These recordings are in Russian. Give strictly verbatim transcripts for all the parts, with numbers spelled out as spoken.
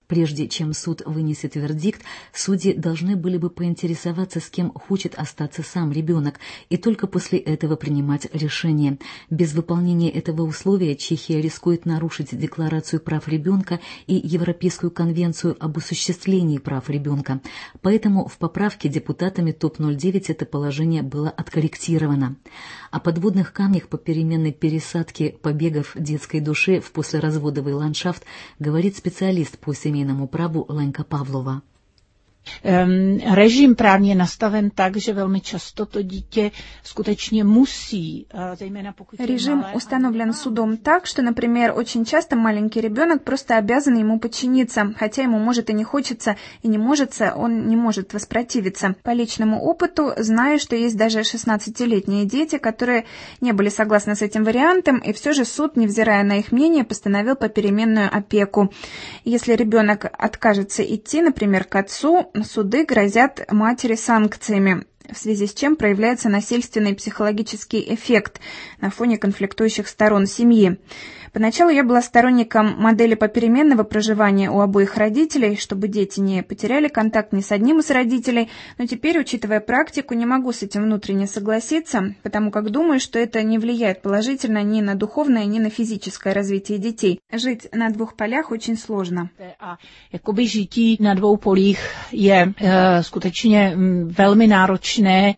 Прежде чем суд вынесет вердикт, судьи должны были бы поинтересоваться, с кем хочет остаться сам ребенок, и только после этого принимать решение. Без выполнения этого условия Чехия рискует нарушить Декларацию прав ребенка и Европейскую конвенцию об осуществлении прав ребенка. Поэтому в поправке депутатами топ ноль девять это положение было откорректировано. О подводных камнях попеременной пересадки побегов детской души в послеразводовый ландшафт говорит специалист по семейному праву Lenka Pavlova. Režim právně nastaven tak, že velmi často to dítě skutečně musí, zejména pokud... Режим установлен судом так, что, например, очень часто маленький ребенок просто обязан ему подчиниться, хотя ему может и не хочется, и не может, он не может воспротивиться. По личному опыту знаю, что есть даже шестнадцатилетние дети, которые не были согласны с этим вариантом, и все же суд, невзирая на их мнение, постановил попеременную опеку. Если ребенок откажется идти, например, к отцу, суды грозят матери санкциями, в связи с чем проявляется насильственный психологический эффект на фоне конфликтующих сторон семьи. Поначалу я была сторонником модели попеременного проживания у обоих родителей, чтобы дети не потеряли контакт ни с одним из родителей, но теперь, учитывая практику, не могу с этим внутренне согласиться, потому как думаю, что это не влияет положительно ни на духовное, ни на физическое развитие детей. Жить на двух полях очень сложно. Jakoby žití na dvou polích je uh, skutečně velmi náročné.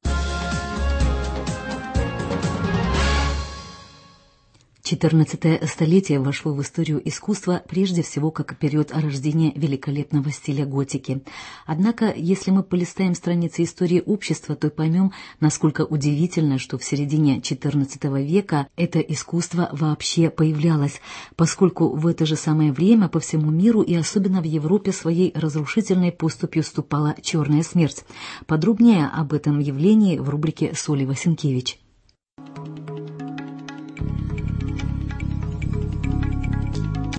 четырнадцатое столетие вошло в историю искусства прежде всего как период рождения великолепного стиля готики. Однако, если мы полистаем страницы истории общества, то поймем, насколько удивительно, что в середине четырнадцатого века это искусство вообще появлялось, поскольку в это же самое время по всему миру и особенно в Европе своей разрушительной поступью ступала черная смерть. Подробнее об этом явлении в рубрике «С Олей Васенкевич».